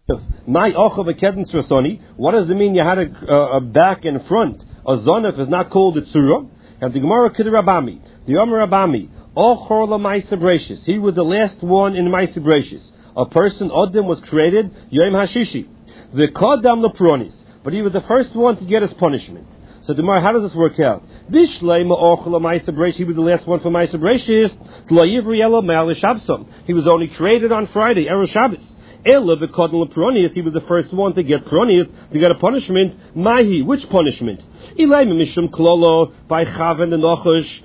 My ochav akedin tzrasoni. What does it mean? You had a back and front. A zonef is not called a tzura. And the Gemara Rabami, the Omer Rabami, ochor la ma'aser brachis. He was the last one in ma'aser brachis. A person, Adam, was created Yom Hashishi. The kodam lepronis, but he was the first one to get his punishment. So the Gemara, how does this work out? Bishlei ma'ochel la ma'aser brachis. He was the last one for ma'aser brachis. Lo yivri elo me'al shabsam. He was only created on Friday, Erev Shabbos. Ela v'kodam lepronius. He was the first one to get pronius, to get a punishment. Mahi, which punishment? Ilay mishum klolo by Chaven and Nochash.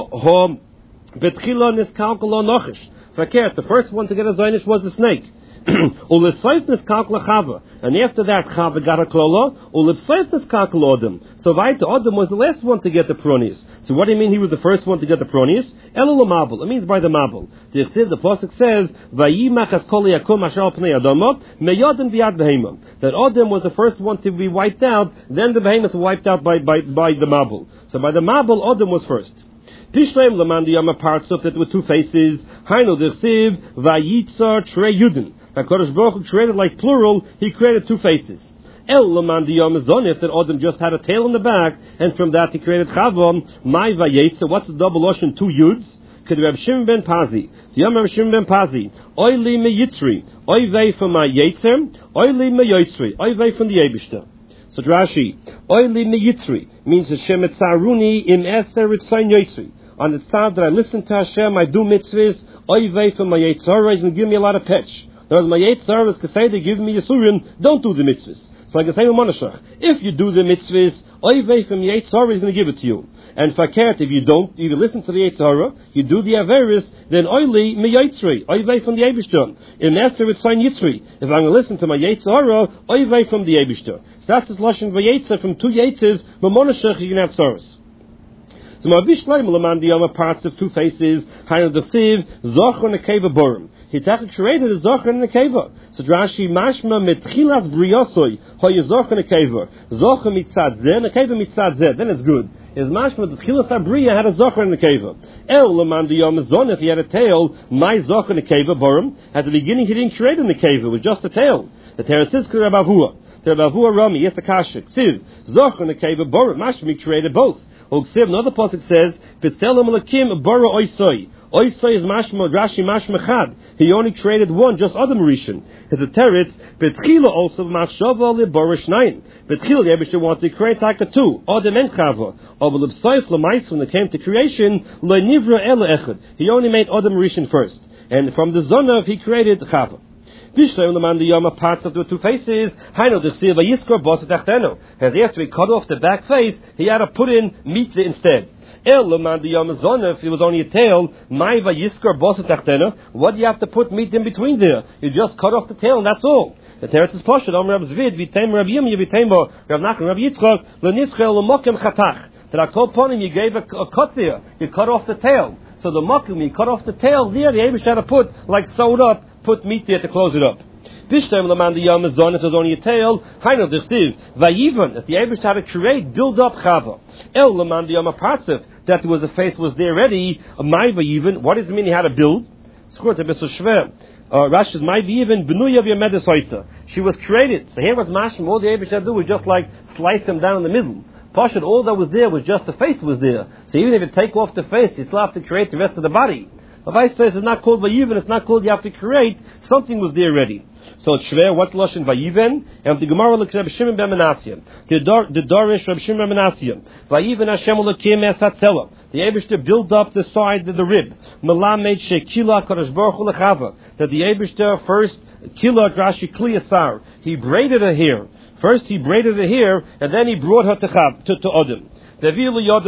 Ho betchila niskalkalo Nochash. Fakert, the first one to get a zaynish was the snake. Ulipsaifnis kalkla Chava, and after that Chava got a klolo. Ulipsaifnis kalkla Odom. So Vaita Odom was the last one to get the pronius. So what do you mean he was the first one to get the pronius? Elul mabul. It means by the mabul. The pasuk says Vayimachas kol yakum ashal pnei adama meyodem biad behema. That Odom was the first one to be wiped out. Then the behemoths were wiped out by the mabul. So by the mabul Odom was first. Pishleim lamandi yama parts of that with two faces. Hainu dersiv vayitzar trei yudin. HaKadosh Baruch Hu created like plural, he created two faces. El Laman Diyam Zonif, that Adam just had a tail in the back, and from that he created Chavam, Mai Vayetza. What's the double ocean? Two Yuds. Could Reb Shimon ben Pazi, Diyam Reb Shimon ben Pazi, Oy Li Me Yitzri, Oy Vei from my Yetzer, Oy Li Me Yitzri, Oy Vei from the Eibishter. So Rashi, Oy Li Me Yitzri means Hashem etzaruni im eser ritzayin Yitzri. On the side that I listen to Hashem, I do mitzvahs, Oy Vei from my Yetzer, he's going to give me a lot of petch. Whereas my Yetzer is to say they give me Yisurim, don't do the mitzvahs. So like I say to Monashach, if you do the mitzvahs, Oivei from Yetzer is going to give it to you. And Fakert, if you don't, if you listen to the Yetzer, you do the Averis, then Oili me Yitzri, Oivei from the Eibishter. In Esther it's sign Yitzri. If I'm going to listen to my Yetzer, Oivei from the Eibishter. So that's his Lashon Vayetzer from two Yetzers, but Monashach you can have Tzaras. So Ma'avishleim Lamandi Yama parts of two faces, Hainu the Siv, Zochor Nekeva Borim. He created a Zochar and a Keva. So Rashi mashma metchilas briyosoi hoy Zochar and a Keva. Zochar mitzad zeh and a Keva mitzad zeh. Then it's good. His mashma metchilas abriya had a Zochar and a Keva. El leman diyom zonef, he had a tail. My Zochar and a Keva borum. At the beginning he didn't create in the Keva. It was just a tail. The Teresis Rabavua. The Rabavua Rami. Yes, the Kashik. Siv Zochar and a Keva borum. Mashma created both. Siv another pasuk says Pitzelam lakim bora oisoi. Oisai is mashma, Rashi mashma chad. He only created one, just Adam Rishon. His a teretz, Betchila also machshava leborish nine. Betchila, the Eibishter wanted to create like a two, Adam and Chava. But l'b'soif l'mais, when it came to creation, lo nivra ela echad. He only made Adam Rishon first. And from the Zonav, he created Chava. Bishleim leman the yama parts of the two faces. Hainu the siva yiskor bosa tachteno. As after he cut off the back face, he had to put in meat instead. El leman the yama zonef. It was only a tail. Maiva yiskor bosa tachteno. What do you have to put meat in between there? You just cut off the tail and that's all. The teretz is poshut. Om Rab Zvid v'teim Rab Yirmiyah v'teim Rab Nachman Rab Yitzchak l'nitzchel l'mokem chatach. To that kol ponim you gave a cut there. You cut off the tail. So the mokem you cut off the tail there. The Eibush had to put like sewed up. Put meat there to close it up. This time, Laman the Yom Zon, it was only a tail. Hainu the Siv, Vayivan, that the Eibush had to create, build up Chava. El Laman the Yom Partzif, that was the face was there ready. My Vayivan, what does it mean he had to build? It's a bit so shver. Rashi's my Vayivan, Benuya V'Yamedes Oita. She was created. So here was Mashim, all the Eibush had to do was just like slice them down in the middle. Pashut, all that was there was just the face was there. So even if you take off the face, you still have to create the rest of the body. The vice says it's not called Vayiven, it's not called you have to create, something was there already. So it's shver, what's Lashon Vayiven? And the Gemara looks at Reb Shimon ben Menashe. The Dorish Reb Shimon ben Menashe. Vayiven Hashem Elokim es hatzela. The Eibishter built up the side of the rib. Melamed shekila Kadosh Baruch Hu lechava. That the Eibishter first, kila Rashi kliyasar. He braided her hair. First he braided her hair, and then he brought her to Adam. She came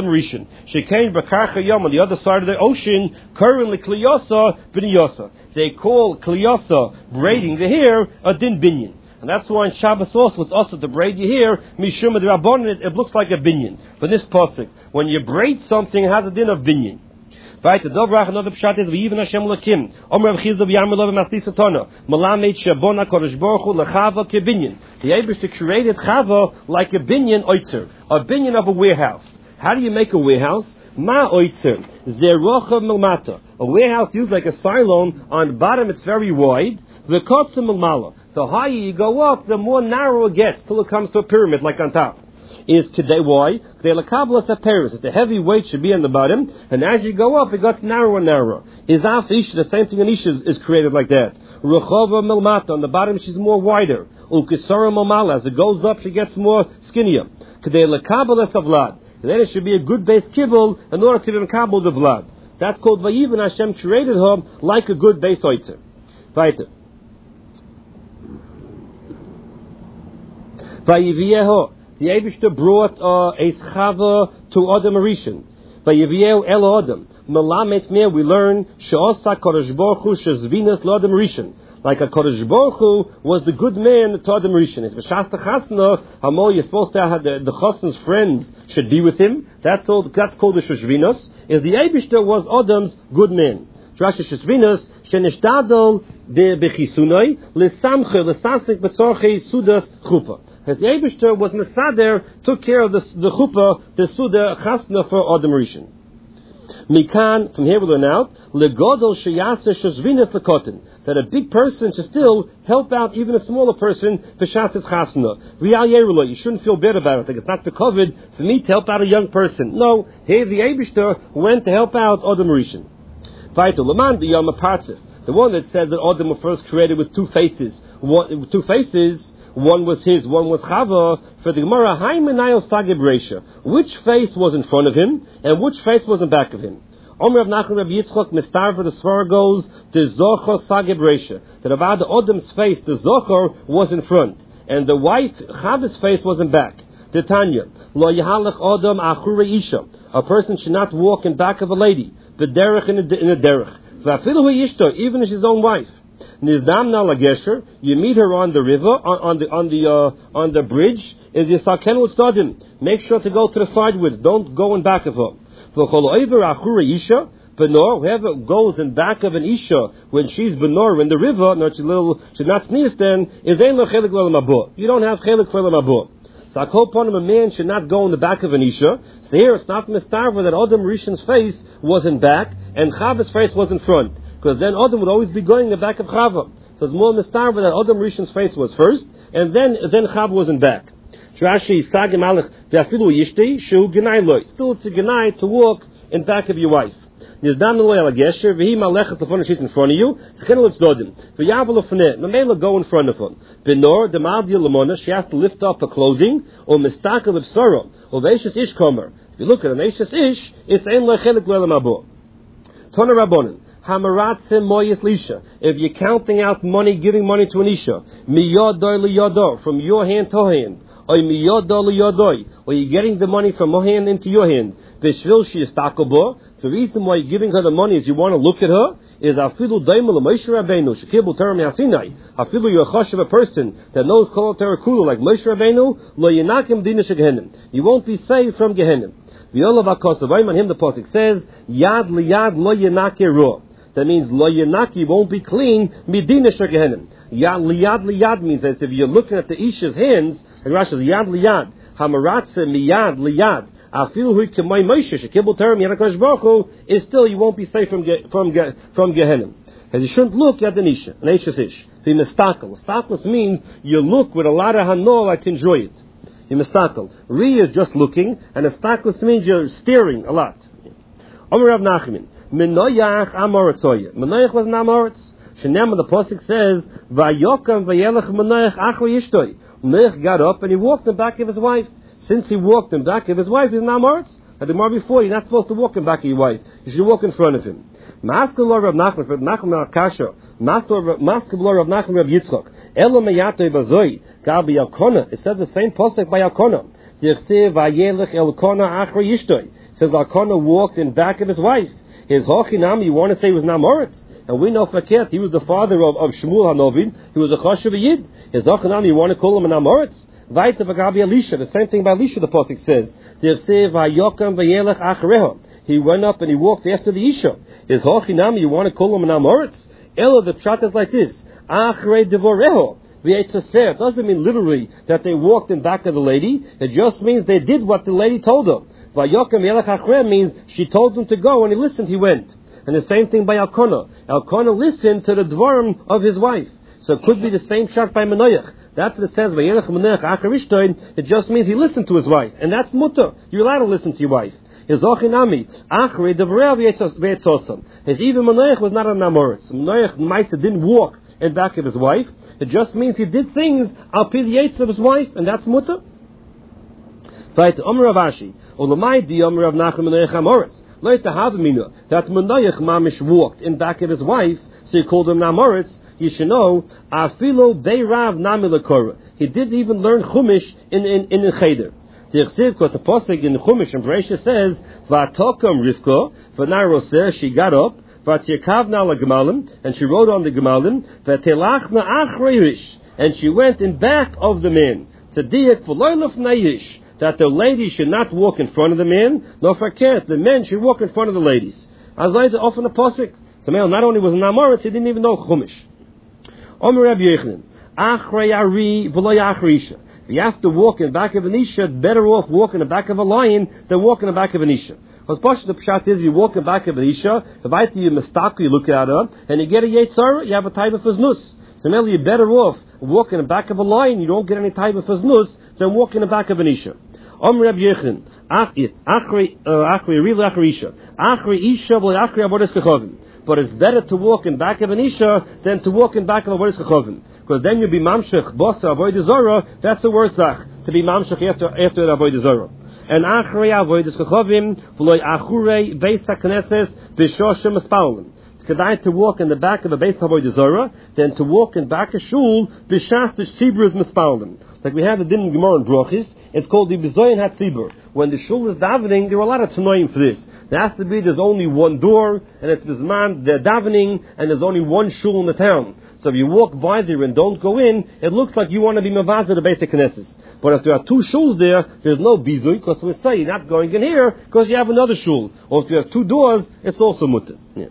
on the other side of the ocean, currently kliyasa b'niyasa. They call kliyasa, braiding the hair, a din binyan. And that's why in Shabbos also it's also to braid your hair, mishum d'rabbanan, it looks like a binyan. But this pasuk, when you braid something, it has a din of binyan. Right, the Dobrach, another pshat is V'yiven Hashem Lakim. Omer Rav Chizda v'yamar lo v'masli satana. Malamed shabona Kodesh Baruch Hu lechava kebinyan. The Eibishter created Chava like a binyan oitzer, a binyan of a warehouse. How do you make a warehouse? Ma oitzer zerocha milmata. A warehouse used like a silo. On the bottom it's very wide. V'kotza milmala. The higher you go up, the more narrow it gets till it comes to a pyramid like on top. Is today why? That the heavy weight should be on the bottom, and as you go up, it gets narrower and narrower. Is af isha, the same thing in isha is created like that. Ruchova milmata, on the bottom she's more wider. Ukisara milmala, as it goes up, she gets more skinnier. Kedei lekabelas avlad. And then it should be a good base kibble in order to be kabel the vlad. That's called vayiven. Hashem created her like a good base oitzer. Weiter. Vayivieho. The Eibishter brought a schava to Adam Arishan. Vayivieho el Adam. Melamet me, we learn she'osa kodesh baruch hu shezvinas l'Adam Arishan. Like a Kodesh Baruch Hu was the good man to Adam Rishon. It's B'shas Chasna, Hamo, you're supposed to have the Chasna's friends should be with him. That's called the Sheshvinos. Is the Eibishter was Adam's good man. Drash Sheshvinos, Shenishtadol de Bechisunoi, Lesamche, Lesasik Betzorche, Sudas Chuppah. As the Eibishter was Mesader, took care of the Chuppah, the Suda Chasna for Adam Rishon. Mikan, from here we learn out, Legodol Sheyase Sheshvinos Lekotin. That a big person should still help out even a smaller person for Shas's Chasna. You shouldn't feel bad about it. Like it's not the COVID for me to help out a young person. No, here the Eibishter went to help out Adam Rishon. The one that says that Adam was first created with two faces. One was his, one was Chava. For the Gemara, which face was in front of him and which face was in back of him? Omer of Nachman Rabbi Yitzchok mistar for the Svar goes the Zochor Sagib Reisha, that about the Adam's face the Zochor was in front and the wife Chava's face was in back. The Tanya Lo Yahalach Adam Achure Isha, a person should not walk in back of a lady, the derech in a derech. V'afilu Ishto, even if his own wife. Nizdamna Lagesher, you meet her on the river, on the bridge. Is Yisaken Utzadim. Make sure to go to the sideways. Don't go in back of her. Whoever goes in back of an Isha when she's benor in the river, she's not sneezed then, is ein lo chelik l'lamabur. You don't have chelik for l'lamabur. So I call upon him, a man should not go in the back of an Isha. So here it's not mistarva that Adam Rishon's face was in back and Chava's face was in front. Because then Adam would always be going in the back of Chava. So it's more mistarva that Adam Rishon's face was first and then Chava was in back. Rashi Sagim Alech Ve'afilu Yishti Shu Genai Loi. Still it's a Genai to walk in back of your wife. Nizdam Loi Ala Gesher Ve'hi Malechet Lefon she's in front of you. S'kenu L'Tzdodim Ve'yavel Lefneh Mamela go in front of her. Benor Demaldia Lamona, she has to lift up her clothing or Mistakel of Sorrow or Ve'eshes Ish Komer. If you look at an Eshes Ish, it's Ein Lechelik L'Lamabur. Tona Rabbonin Hamaratze Moyes Lisha. If you're counting out money, giving money to an Isha, Miyodoi Liyodor, from your hand to her hand. Or you're getting the money from her hand into your hand. The reason why you're giving her the money is you want to look at her. Is afilu daimel Moshe Rabbeinu shekibul Torah me'asinai. Afilu you're a chosh of a person that knows kol Torah kula like Moshe Rabbeinu lo yenakim dina shegehenim. You won't be saved from Gehenim. V'yolav hakosav on him the pasuk says yad liyad lo yenake ro. That means lo yenaki won't be clean midina shegehenim. Yad liyad means that if you're looking at the Isha's hands. And Rashi says, Yad liyad, hamaratze miyad liyad, afilu hu k'may Moshe, shekibul Torah miyad HaKadosh Baruch Hu, is still you won't be safe from Gehenim. As you shouldn't look at an Isha, an Isha's Ish. The mistakel. Mistakel means you look with a lot of hanor like to enjoy it. The mistakel. Ri is just looking, and mistakel means you're staring a lot. Omer Rav Nachman, Menoyach amoritzoye. Menoyach was an amoritz. Shenem the pasuk says, Vayokam vayelech Menoyach achro yishtoi. Noach got up and he walked in back of his wife. Since he walked in back of his wife, he's now Moritz. At the more before, you're not supposed to walk in back of your wife. You should walk in front of him. Master Lord of Nachman, for Nachman Akasha, Master Lord of Nachman Rav Yitzchok, Elo Meyato Bazoi, Gabi Alkona. It says the same postek by Alkona. It says Alkona walked in back of his wife. His Hochinam, you want to say was now Moritz. And we know Faket, he was the father of Shmuel Hanovin. He was a Choshev Yid. His Ochanam, you want to call him an Amoritz? Vaita v'gabi Elisha. The same thing by Elisha, the pasuk says. He went up and he walked after the Isha. His Ochanam, you want to call him an Amoritz? Ella, the pshat is like this. Achrei devoreho. It doesn't mean literally that they walked in back of the lady. It just means they did what the lady told them. Vayokam yelech achrei means she told him to go and he listened, he went. And the same thing by Elkanah. Elkanah listened to the dvarim of his wife. So it could be the same shot by Menoyach. That's what it says, it just means he listened to his wife. And that's mutter. You're allowed to listen to your wife. His even Menoyach was not a Namoritz. Menoyach Maitza didn't walk in back of his wife. It just means he did things al pi the yates of his wife, and that's mutter. Right, Omer Rav Ashi, Olamai di Omer Rav Nachman Menoyach Amoritz. Like to have that Menoyach Mamish walked in back of his wife, so he called him Namoritz. You should know, Afilo Beirav Namilakora. He didn't even learn Chumash in the Cheder. The Chsiv, because the Pasuk in the Chumash and Bereishis says, Vatokam Rivka, V'naroseh, she got up, Vatyakavna la Gemalim, and she rode on the Gemalim, Vatelachna Achreish, and she went in back of the man. Tzadiak V'loylov Nayish, that the ladies should not walk in front of the man, nor Farket, the men should walk in front of the ladies. As I said, often a Pasuk. So not only was an Amoritz, he didn't even know Chumash. Omer Rabbi Yochanan, Achrei Ari v'lo Achreisha. If you have to walk in the back of an Isha, better off walk in the back of a lion than walk in the back of an Isha. Because the pshat is, you walk in the back of an Isha, if I you mistake, you look at her, and you get a Yetzara, you have a type of Fiznus. So now you're better off walk in the back of a lion, you don't get any type of Fiznus, than walk in the back of an Isha. Omer Rabbi Yochanan, Achrei Ari v'lo Achreisha. Achrei Isha v'lo Achrei Avodas Kechavim. But it's better to walk in back of an Isha than to walk in back of a Avodas Kechavim. Because then you'll be Mamshech, Bosa, Avodah Zorah, that's the worst zach, to be Mamshech after the Avodah Zorah. And Achrei Avodas Kechavim, V'loi Achrei Beis HaKnesses, B'shoshem Espaulim. It's kedai to walk in the back of a Beis Avodah Zorah than to walk in back of Shul, B'shas the Tzibur is Mespaulim. Like we have the Din Gemara in Brochis, it's called the B'zoyin HaTzibur. When the Shul is davening, there are a lot of tanoim for this. There has to be, there's only one door, and it's Bizman, they're davening, and there's only one shul in the town. So if you walk by there and don't go in, it looks like you want to be Mavaz of the basic Knesset. But if there are two shuls there, there's no bizui, because we say you're not going in here, because you have another shul. Or if you have two doors, it's also mutter. Yeah.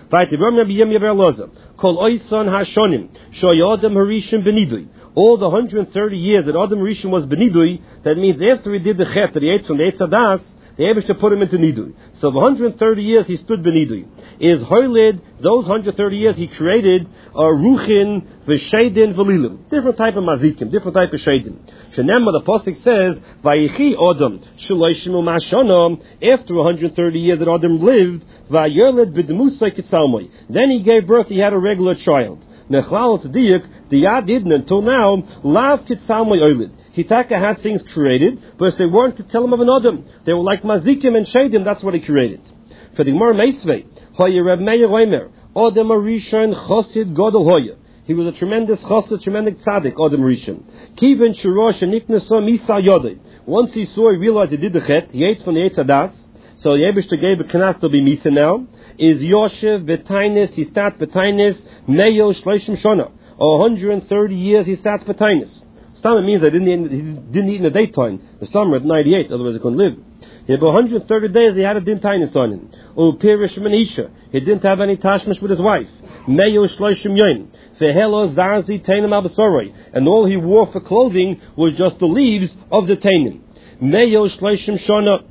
All the 130 years that Adam Rishon was Benidui, that means after he did the chet, that he ate from the Eitz Hadas, they able to put him into Nidui. So for 130 years he stood Benidui. Is Hoylid, those 130 years he created Ruchin, V'Shedin, V'Lilim. Different type of Mazikim, different type of Shedin. Shenema, the Pasuk says, Vayichi Odom, Shaloishimu Mashonam, after 130 years that Adam lived, Vayerlid B'Demusay Kitzalmoi. Then he gave birth, he had a regular child. Nechlal Tzadiyuk, the Yad didn't until now, Lav Kitzalmoi Oilid. Hitaka had things created, but they weren't to tell him of an Adam. They were like Mazikim and Shadim, that's what he created. For the Gemara Meisvei, Hoya Reb Meir Oimer, Adam Rishon Chosid Godel Hoya. He was a tremendous Chosid, tremendous Tzaddik, Adam Rishon. Kiven Shirosh and Nikneso Misa Yodei. Once he saw, he realized he did the Chet, he ate from the Eitz Hadas, so the Yebishter gave a Knas to be Misa now. Is Yoshev Betainis, he sat Betainis, Meyo Shloshim Shona. 130 years he sat Betainis. It means that he didn't eat in the daytime. The summer at 98, otherwise he couldn't live. He had 130 days he had a din tainis on him. Upirish Manisha. He didn't have any tashmish with his wife. Meyo Shloshim Yoim. Vehelo Zarzi Tainim Abasoroi. And all he wore for clothing was just the leaves of the Tainim. Meyo Shloshim Shona.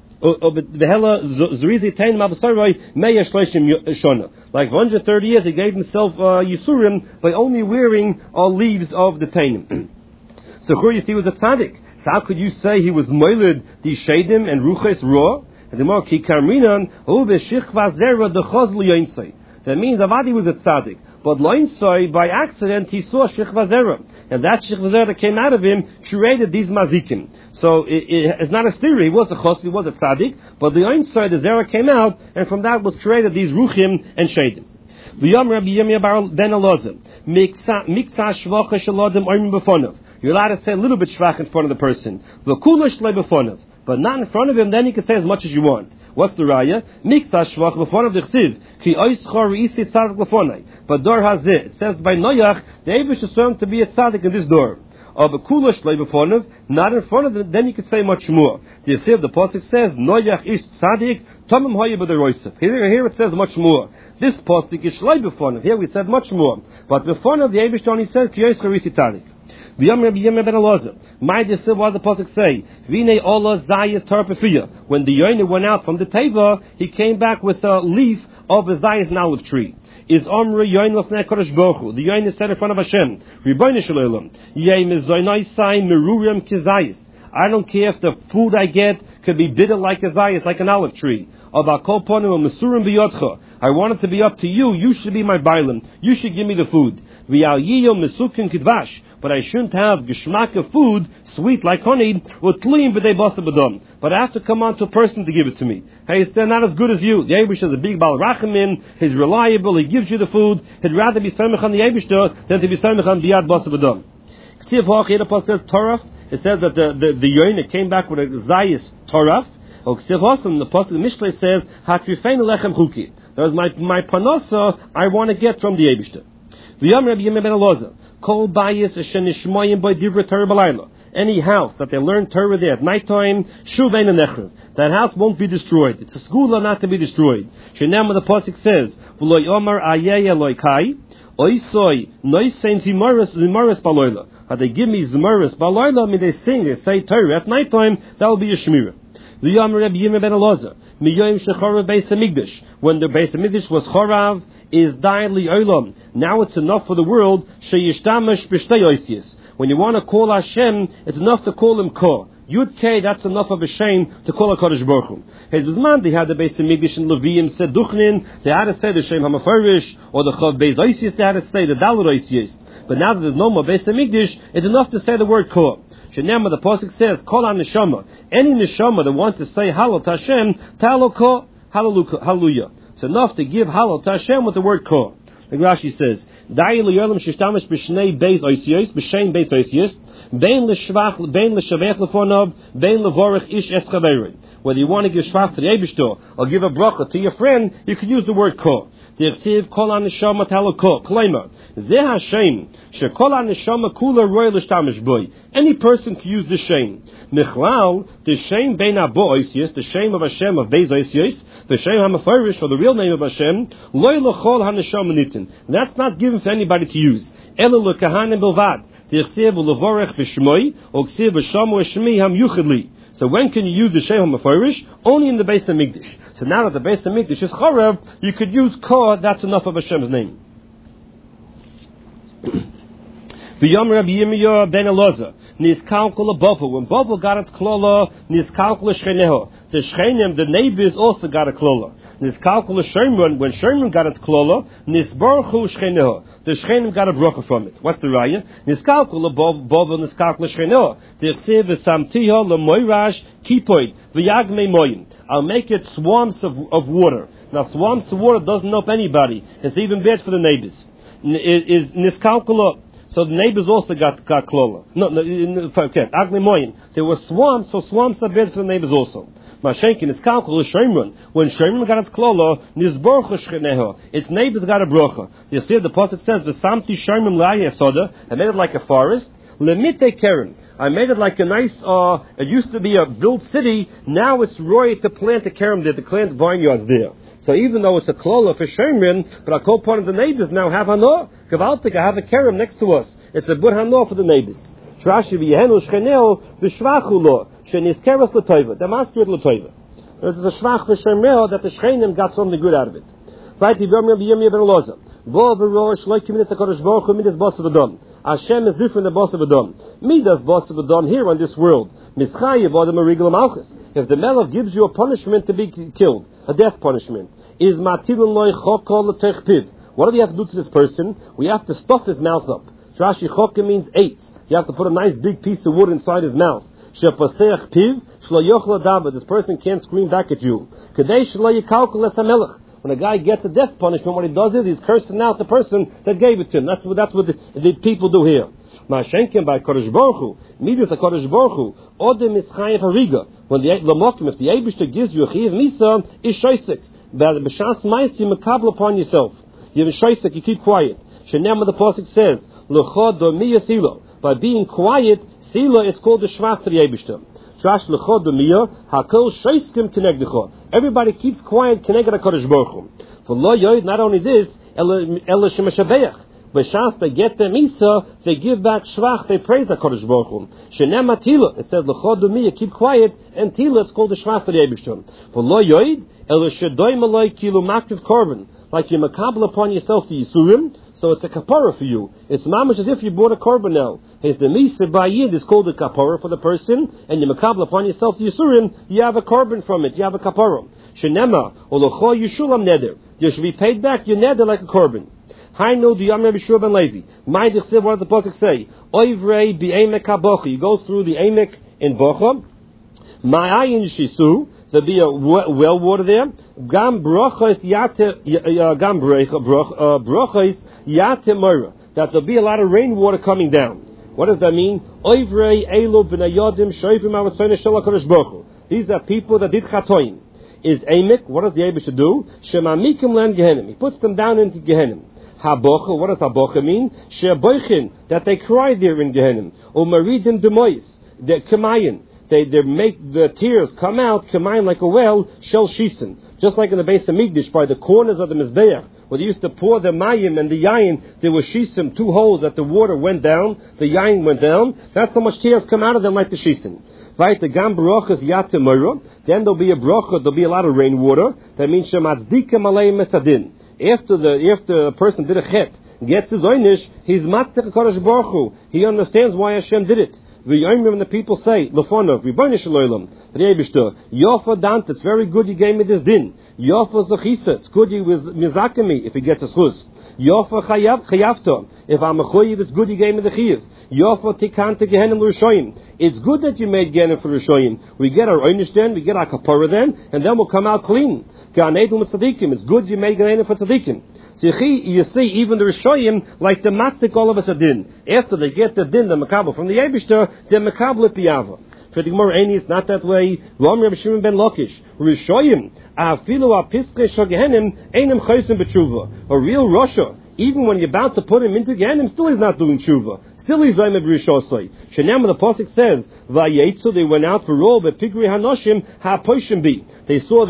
Vehelo Zrizi Tainim Abasoroi. Meyo Shloshim Shona. Like 130 years he gave himself Yisurim by only wearing leaves of the Tainim. So who you see was a tzaddik. So how could you say he was moiled the shadim and ruches raw? And the more ki karminan hu b'shichva zera dechaz liyinsay. That means Avadi was a tzaddik, but loinsay by accident he saw shichva zera, and that shichva zera that came out of him created these mazikim. So it's not a theory. He was a chos, he was a tzaddik, but the loinsay the zera came out, and from that was created these ruchim and shadim. V'yam Rabbi Yirmiyah ben Elazar miksa shvacha shaladim oimin b'fonav. You're allowed to say a little bit shvach in front of the person. But not in front of him, then you can say as much as you want. What's the raya? Miksa shvach b'fonav d'chsiv. Ki oischor re'isi tzadik l'fonai. But door has it. It says by Noach, the Eibush is shown to be a tzadik in this door. Or b'kula shlei b'fonav, not in front of him, then you can say much more. The Yisif, the Pasuk says, Noach is tzadik, tomim hoye b'deroisav. Here it says much more. This Pasuk is shlei b'fonav. Here we said much more. But b'fonav, the Eibush only says, ki oischor re'isi tzadik. V'yam Rabbi Yirmiyah ben Elazar. My disciple, what does the pasuk say? V'nei ola zayis tarpefiyah. When the Yoina went out from the teva, he came back with a leaf of a zayis olive tree. is Omri Yoin Lefnei Kodesh Baruch Hu. The Yoin is set in front of Hashem. Ribono Shel Olam. Yei Mizoynai Sai Merurim Kizayis. I don't care if the food I get could be bitter like a zayis, like an olive tree. I want it to be up to you. You should be my bailim. You should give me the food. But I shouldn't have geschmack of food, sweet like honey, but I have to come on to a person to give it to me. Hey, it's not as good as you. The Eibush is a big Baal Rachamim. He's reliable. He gives you the food. He'd rather be samech on the Eibush than to be samech on Biyad Basa B'dam. It says that the Yoina came back with a Zayis Torah. The Pasuk Mishlei says, Hakrifein lechem chuki. That was my panosa I want to get from the Eibishter. V'yam Rabbi Yirmiyah ben Elazar, Kol bayis asher nishmoyim by divrei Torah b'layla. Any house that they learn Torah there at nighttime, shuv ein nechrev. That house won't be destroyed. It's a school not to be destroyed. Shenam the Pasuk says, V'lo yomer ayeh Elokai, oisoi noisein zimaris baloyla. How they give me zimaris baloyla, I mean they sing, they say Torah at nighttime, that will be a shmirah. The Yom Rabbi Yirmiyah ben Elazar, Miyoyim Shechorav Beis Hamikdash, when the Beis Hamikdash was Chorav, is Dayan Li Olam. Now it's enough for the world. Sheyishtamash b'shtei oisius. When you want to call Hashem, it's enough to call him Ko. Yud Kei, that's enough of a shame to call HaKadosh Baruch Hu. His Bizman, they had the Beis Hamikdash in Levim Seduchnin, they had to say the Shem HaMafarish, or the Chav Beis Oisius, they had to say the Dalet Oisius. But now that there's no more Beis Hamikdash, it's enough to say the word Ko. Shenema, the Pasuk says, Kol HaNeshama. Any Neshama that wants to say Halal to Hashem, Ta'alo Ko, Hallelujah. It's enough to give Halal to Hashem with the word Ko. Like Rashi says, Da'i L'yolam Shishtamish B'shnei Beis Oisios, B'shein Beis Oisios, Bein L'shavech L'fonov, Bein L'vorech Ish Es Chaverin. Whether you want to give Shvach to the Eibishter or give a bracha to your friend, you can use the word Ko. Dichsiv Kol HaNeshama Ta'alo Ko. Klema. Zeh Hashem. Shekol HaNeshama Kula Roy L'shtamish Boy. Any person can use this shame. Michlal, the shame Bein Abo Oisios, the shame of Hashem of Beis Oisios, the shame HaMafarish, or the real name of Hashem, Loy L'chol HaNeshama Nitin. That's not given for anybody to use. Ela L'kahanim Bilvad. Dichsiv L'vorech B'shmoi, or Ksiv B'shamu Shmi Ham Yuchadli. So when can you use the Shem HaMafarish? Only in the Beis Hamikdash. So now that the Beis Hamikdash is Chorav, you could use Ko, that's enough of Hashem's name. V'yom Rabbi Yirmiyah ben Elazar, Niskalkul Bovel. When Bovel got its klola, Niskalkul Shcheneho. The Shchenim, the neighbors, also got a klola. Niskalkul Sherman, when Sherman got its klola, Nisbarchu Shcheneho. The Shchenim got a brocha from it. What's the raya? Niskalkul Bovel, Niskalkul Shcheneho. Dichsiv v'samtiho l'moirash kipoid v'yagmei moyin. I'll make it swamps of water. Now swamps of water doesn't help anybody. It's even bad for the neighbors. Is Niskalkul. So the neighbors also got klola. Okay, agmei moyin. There were swamps, so swamps are bad for the neighbors also. Mashenkin is kalkul Shemron. When Shemron got its klola, Nizborchu Shcheneho. Its neighbors got a brocha. You see, the Pasuk says, the Samti Shemron La'ayeh Soda. I made it like a forest. Lemite Keren. I made it like a nice, it used to be a built city. Now it's roy to plant a kerem there, to plant vineyards there. So even though it's a klola for Shemron, but a whole part of the neighbors now have hano. Gavaltik, I have a kerem next to us. It's a good hano for the neighbors. Trashi v'yehenu Shcheneho v'shvachu lo. Sheniskeres l'toiva. Damaskir l'toiva. This is a shvach v'shemeo that the Shchenim got something good out of it. Right, Yirmiyah ben Elazar. Vo v'rosh lo kiminit HaKadosh Baruch Hu midas bas v'dam. Hashem is different than bas v'dam. Midas bas v'dam here on this world. Mischayev adam arigel malchus. If the Melech gives you a punishment to be killed, a death punishment, is matilun loy chokol l'techpiv. What do we have to do to this person? We have to stuff his mouth up. Rashi chokim means 8. You have to put a nice big piece of wood inside his mouth. This person can't scream back at you. When a guy gets a death punishment, what he does is he's cursing out the person that gave it to him. That's what the people do here. Mashenkin by Kodesh Baruch Hu, Midas HaKadosh Baruch Hu, Odem is Chayev Hariga. When the Lamokim, if the Eibishter gives you a Chayev Misa, is Shoisek. B'shas Mais, you makabel upon yourself. You have a Shoisek, you keep quiet. Shenem, the Pasuk says, L'chod domiya silo. By being quiet, sila is called the shvach to the Eibishter. Trash l'chod domiya, hakol shoiskim kenegdecho. Everybody keeps quiet, keneged HaKadosh Baruch Hu. For lo yoid, not only this, ela shemashabeach. B'shas they get their misa, they give back shvach, they praise HaKadosh Baruch Hu. Shenem atila, it says l'chod domiya, keep quiet, and tila is called the shvach to the Eibishter. For lo yoid, ela shedoy malay kilu maktiv korban. like you're makabel upon yourself the Yisurim, so it's a kapara for you. It's mamash as if you bought a korban now. His the misa bayid is called a kapara for the person, and you makabel upon yourself the Yisurim, you have a korban from it, you have a kapara. Shenema, olocho yishulam neder. You should be paid back your neder like a korban. I know the Yom Rabbi Shua ben Levi. My dichsiv, what does the pasuk say? Oivrei bi'emek habocha. He goes through the emek in Bocha. Ma'ayin shisu. There'll be a well water there. Gam brochos yate moira. That there'll be a lot of rainwater coming down. What does that mean? Oivrei elo b'nayodim shoyvim avatzone shel HaKadosh Baruch Hu. These are people that did chatoim. Is emek. What does the Eibush do? Shemamikim len gehenim. He puts them down into Gehenim. Habocha, what does habocha mean? She'abochin, that they cry there in Gehenim. Or maridim demois, the kemayin. They make the tears come out, kemayin like a well, shel shisen. Just like in the base of Migdash, by the corners of the Mizbeach, where they used to pour the mayim and the yayin, there were shisim, 2 holes that the water went down, the yayin went down. That's how much tears come out of them like the shisim. Right, the gam brochas yate moira. Then there'll be a brocha, there'll be a lot of rainwater. That means shematzdikem alei mesadin. After the person did a chet, gets his oynish, he's matzich HaKadosh Baruch Hu. He understands why Hashem did it. When the people say, Lefonov, Ribono Shel Olam, the Eibishter, Yofa Dant, it's very good you gave me this din. Yofa Zachisa, it's good you was mizakemi if he gets a schus. Yofa Chayavta, if I'm a choyiv, it's good you gave me the chiv. Yofa Tikanta Gehenim L'Rishoyim, it's good that you made Gehenim for Rishoyim. We get our oynish then, we get our kapara then, and then we'll come out clean. It's good you make Gehenim for tzadikim. So you see, even the Rishoyim, like the matzik all of us a din. After they get the din, the makabel from the Eibishter, they're makabel at Biyava. For the Gemara, it's not that way. Ram Rabbi Shimon ben Lakish, Rishoyim, afilu apiskei shogehenim, einem chaysim b'tshuva. A real Rasha, even when you're about to put him into Gehenim, still he's not doing tshuva. Still he's Zayim B'Rishosai. Shenam, the pasuk says, Vayetzu, they went out for roll, but Pigri Hanoshim ha-poishim bi. They saw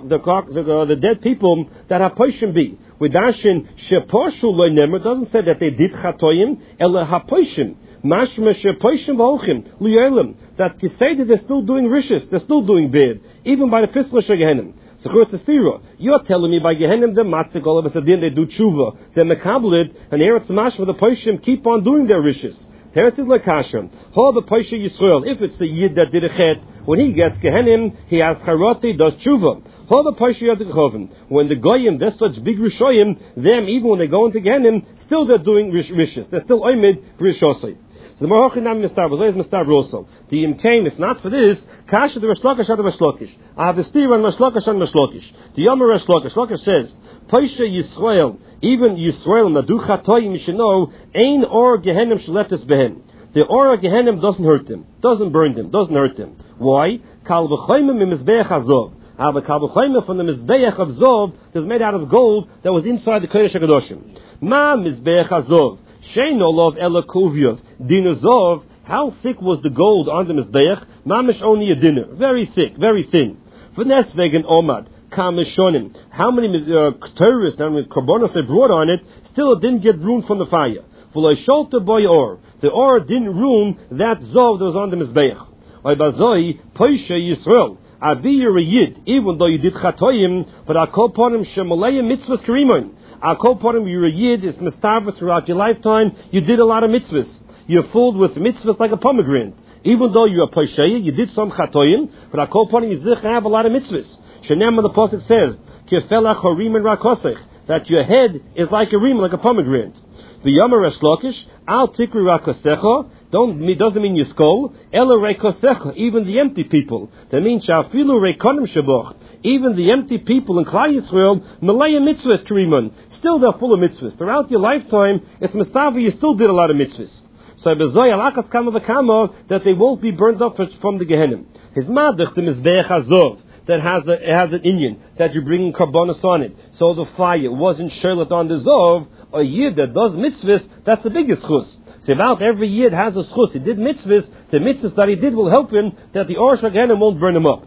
the dead people that ha-poishim bi. With Dashin, Sheposhu loy nemer, doesn't say that they did chatoyim, ela ha-poishim. Mashma shepoishim v'olchim, liyelim. That to say that they're still doing rishis, they're still doing bad, even by the fiscal shegehenim. So you're telling me by Gehenim the matzik all of us they do tshuva, they're mekabelid, and Eretz Mashma the poishim keep on doing their rishis. Teretz is like Hashem. How the poisha Yisrael, if it's the yid that did a chet, when he gets Gehenim, he has charati, does tshuva. How the poisha Yadikhoven, when the goyim, they're such big rishoyim, them even when they go into Gehenim, still they're doing rishis. They're still oimid rishosai. So the Marochinam Mistab, was Mistab also. The Imkaim, if not for this, Kasha the Rashlokish had the Rashlokish. I have the Steve on Rashlokish and Rashlokish. The Yomer Rashlokish, Rashlokish says, Poisha Yisrael, even Yisrael, Nadu Chatoyim, you should know, Ein Or Gehenim Shaletis Behem. The Or Gehenim doesn't hurt them, doesn't burn them, doesn't hurt them. Why? Kal B'choymim Mizbeach HaZov. The Kal B'choymim from the Mizbeach of Zov is made out of gold that was inside the Kodesh HaKadoshim. Ma Mizbeach HaZov. Shein Olov Ela Kuvyot. Dinazov, how thick was the gold on the Mizbeach? Mamish only a dinner. Very thick, very thin. V'nes vegan Omad. Kameshonim. How many terrorists and karbonos they brought on it, still it didn't get ruined from the fire. V'lo sholta boy or. The or didn't ruin that Zov that was on the Mizbeach. Oibazoi, Poisha Yisrael. Abi you're a yid, even though you did chatoyim, but Akol Ponim Shemalaya mitzvahs karimon. Akol Ponim, you're a yid, it's mistavah throughout your lifetime, you did a lot of mitzvahs. You're filled with mitzvahs like a pomegranate. Even though you're a poisheya, you did some chatoyim, but Akol Ponim, you have a lot of mitzvahs. Shenem, the pasuk says, Kefelach horim and rakosech, that your head is like a rim, like a pomegranate. The Yomer Rashlokish, Al Tikri Rakosecha, doesn't mean your skull, Ela Rekosecha, even the empty people. That means Shafilu Rekonim Shaboch, even the empty people in Klal Yisrael, Malaya Mitzvahs Karimun, still they're full of mitzvahs. Throughout your lifetime, it's Mustafa, you still did a lot of mitzvahs. So Bezoy Alakas Kama V'Kama, that they won't be burned up from the Gehenim. His Madach, the Mizbeach HaZov, that has an Indian, that you bring karbonos on it. So the fire wasn't sherlet on the Zov. A yid that does mitzvahs, that's the biggest chus. So about every yid has a chus. He did mitzvahs, the mitzvahs that he did will help him, that the Or Shagenim won't burn him up.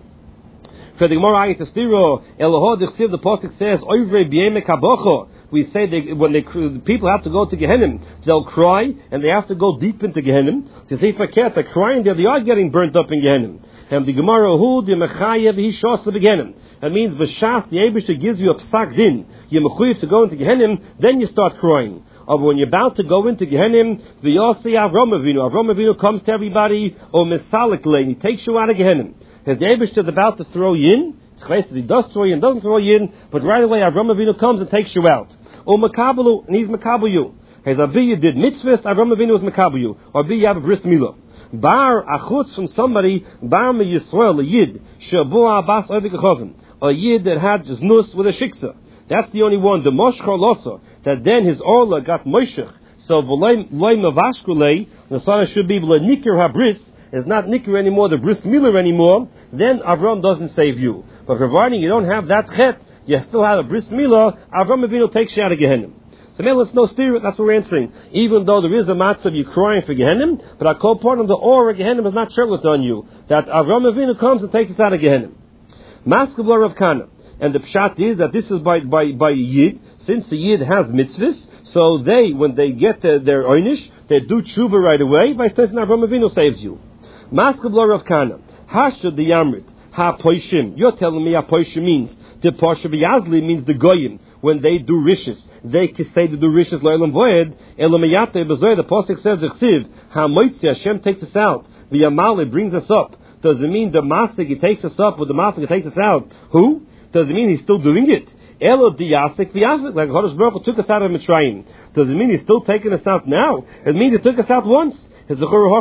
For the Gemara Ayat Estiro, Elohod Dichsiv, the Pasuk says, Oivre B'yemek HaBocha. We say when the people have to go to Gehenim, they'll cry, and they have to go deep into Gehenim. So say Faket, they're crying there, they are getting burnt up in Gehenim. And the Gemara Hu, the Mechayev, he shows the Gehenim. That means b'shas the Eibishter gives you a psak din, you're mechuyev to go into Gehenim, then you start crying. Or when you're about to go into Gehenim, v'yosei Avram Avinu comes to everybody, or misalik lein, he takes you out of Gehenim. As the Eibishter is about to throw you in, he does throw you in, doesn't throw you in, but right away Avram Avinu comes and takes you out. Or makabalu, and he's makabel you. As Abiyah did mitzvahs, Avram Avinu was makabel you. Or Abiyah have a bris milah. Bar achutz from somebody, bar me Yisrael, a yid, shabu abbas oivik a yid that had znus with a shiksa. That's the only one. The moshchar losa, that then his orla got moshech. So v'loy mavashkulei, the son should be v'lo nikir habris, is not nikir anymore, the bris milah anymore. Then Avram doesn't save you. But providing you don't have that chet, you still have a bris milah. Avram Avinu takes you out of Gehenim. So man, let's no steer it. That's what we're answering. Even though there is a matzah of you crying for Gehenim, but I call part of the aura Gehenim is not shirlet on you. That Avram Avinu comes and takes us out of Gehenim. Maskevla Rav Kana. And the pshat is that this is by Yid, since the Yid has mitzvahs, so they, when they get their oynish, they do tshuva right away, by saying Avram Avinu saves you. Maskevla Rav Kana. Hashad the Yamrit. Ha-poishim. You're telling me ha-poishim means, the Posha B'Yazli means the Goyim, when they do rishes. They can say to do rishes lo'elam voed, elamayate b'zoy, the Pasuk says, Chsiv, ha-moitzi, Hashem takes us out, the Yamale brings us up. Does it mean the Masik, he takes us up, with the Masik, he takes us out? Who? Does it mean he's still doing it? Elo diyasik v'yasik, like Chodesh Baruch Hu took us out of Mitzrayim. Does it mean he's still taking us out now? It means he took us out once. Here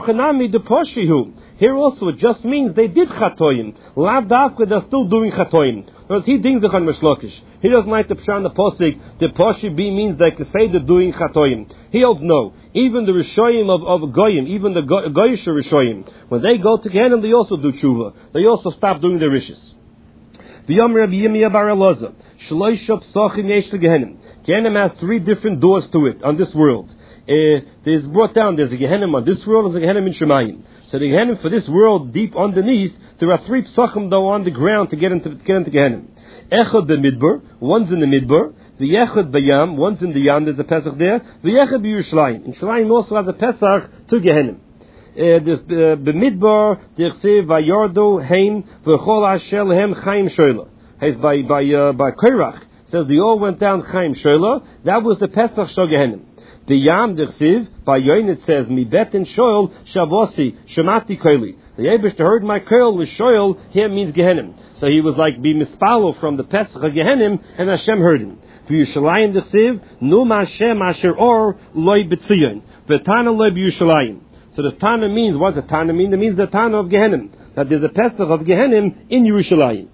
also it just means they did chatoim. Lav dafka, they're still doing chatoim. Because he thinks on Meshlokish. He doesn't like the pshan the posik. The poshi b means they can say they're doing chatoim. He holds no. Even the rishoyim of goyim, even the goyish rishoyim, when they go to Gehenim, they also do tshuva. They also stop doing the rishes. V'yom Rabbi Yirmiyah bar Elazar, shloisha psachim yesh leGehenim. Gehenim has 3 different doors to it on this world. There's brought down, there's a Gehenim on this world, there's a Gehenim in Shemayim. So the Gehenim for this world, deep underneath, there are 3 psachim though on the ground to get into Gehenim. Echad b'midbar, one's in the midbar. The Echad b'yam, one's in the yam, there's a Pesach there. The Echad b'Yerushalayim. And Yerushalayim also has a Pesach to Gehenim. B'midbar, d'chsev vayardu heim v'chol asher lehem chaim shoyla. It's by Korach. Says they all went down chaim shoyla. That was the Pesach shel Gehenim. The Yam Dechsiv, by Yoin it says, Mi betin shoyl shavosi, shemati koili. The Eibishter heard my koil was shoyl, here means Gehenim. So he was like, be mispalo from the Pesach of Gehenim, and Hashem heard him. V'Yushalayim Dechsiv, Nu Mashem Asher Or Loi B'tzion, V'tana Loi B'Yushalayim. So the Tana means, what does the Tana mean? It means the Tana of Gehenim. That there's a Pesach of Gehenim in Yerushalayim.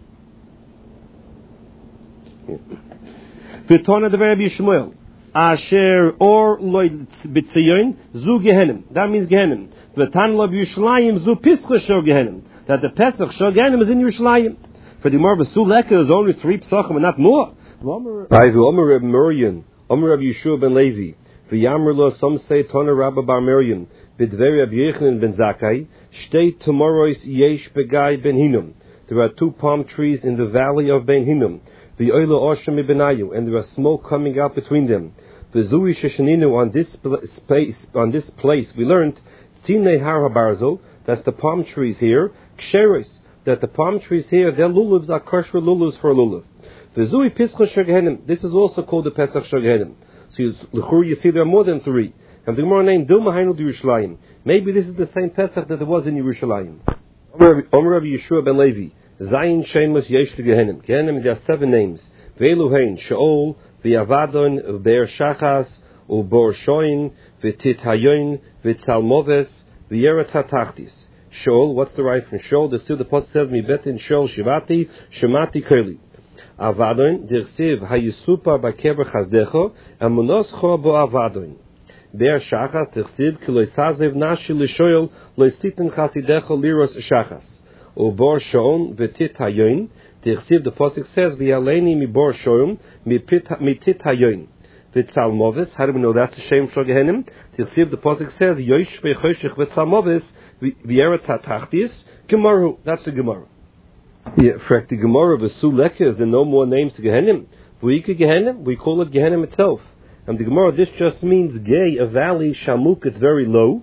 V'tana Devar Rabbi Yishmael. Asher or loy b'tzion zu Gehenim. That means Gehenim. V'tan lo b'Yushalayim zu Pischa shel Gehenim. That the Pesach shel Gehenim is in Yerushalayim. For the Gemara v'su leka there's only 3 psachim and not more. Right, v'omer Reb Miriam, omer Reb Yeshua ben Levi, v'yamr lo, some say Tana Rabba bar Miriam, b'dvei Reb Yochanan ben Zakkai, shtei tomorrows yesh begai ben Hinnom. There are 2 palm trees in the valley of Ben Hinnom. The oila osham ibenayu, and there are smoke coming out between them. The zui sheshaninu on this place we learned tinei har habarzel, that's the palm trees here. Ksheris, that the palm trees here, their luluvs are kosher luluvs for lulav. The zui pischa shel, this is also called the Pesach shel Gehenim. So you see there are more than 3. And the Gemara named Dilma Hainu Yerushalayim. Maybe this is the same Pesach that there was in Yerushalayim. Omer Rabbi Yeshua ben Levi. Zayin Shemus Yesh Gehenim. Gehenim, there are 7 names. Ve'eluhein Sheol, Ve'avadon, Ve'er Shachas, U'bor Shoin, Ve'tit Hayoin, Ve'tzalmoves, Ve'eretz HaTachtis. Sheol, what's the right from Sheol? The Pasuk says, Mi betin Sheol Shivati, Shemati Keli. Avadon, Dirsiv Hayisupa Bakever Chazdecho, Amonoscho Bo Avadon. Ve'er Shachas, Dirsiv, Ki Loisazev Nashi L'Shoyol, Loisitin Chasidecho Liros Shachas. Ubor Shon v'tit hayoin. The pasuk says v'yaleini mi bor shon mi tit hayoin. V'tzalmoves. How do we know that's the shem shel Gehenim? The pasuk says yosh v'choshech v'tzalmoves v'eretz hatachtis. Gemara. That's the Gemara. Yeah, for the Gemara v'su leka is there no more names to Gehenim. V'yika Gehenim, we call it Gehenim itself. And the Gemara, this just means gay, a valley, shamuk, it's very low.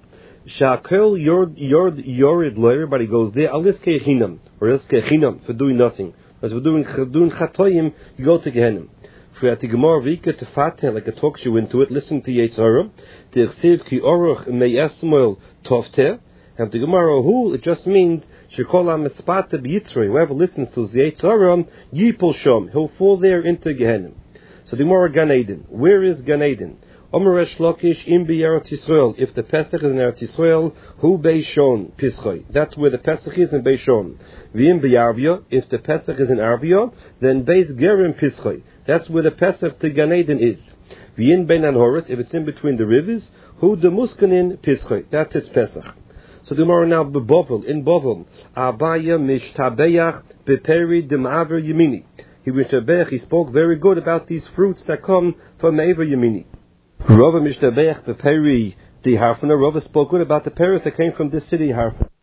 Sha'kel yorid lo, everybody goes there, alis ke'chinam, or alis ke'chinam, for doing nothing. As we're doing chatoyim, you go to Gehenim. For the Gemara Vika to Fateh, like it talks you into it, listen to Yetzirah. The Chsiv ki oruch meyesmoil tovteh. And the Gemara who, it just means, Shekola Mespata B'Yitzrei, whoever listens to Yetzirah, Yipol Shom, he'll fall there into Gehenim. So the Gemara Gan Eden. Where is Gan Eden? Omer Resh Lakish in Eretz Yisrael. If the Pesach is in Eretz Yisrael, who Beishon Pischoi? That's where the Pesach is in Beishon. V'im B'Arvia. If the Pesach is in Arvia, then Beis Gerim Pischoi. That's where the Pesach to Gan Eden is. V'in Ben Anhoris. If it's in between the rivers, who the Muskanin Pischoi? That's its Pesach. So the Gemara now B'Bovel in Bovel. Abaya Mishtabeach Beperi Dem'aver Yemini. He spoke very good about these fruits that come from Me'aver Yemini. Rava Mishtabeach Beperi Di Harfana. Rava spoke good about the parents that came from this city Harfana.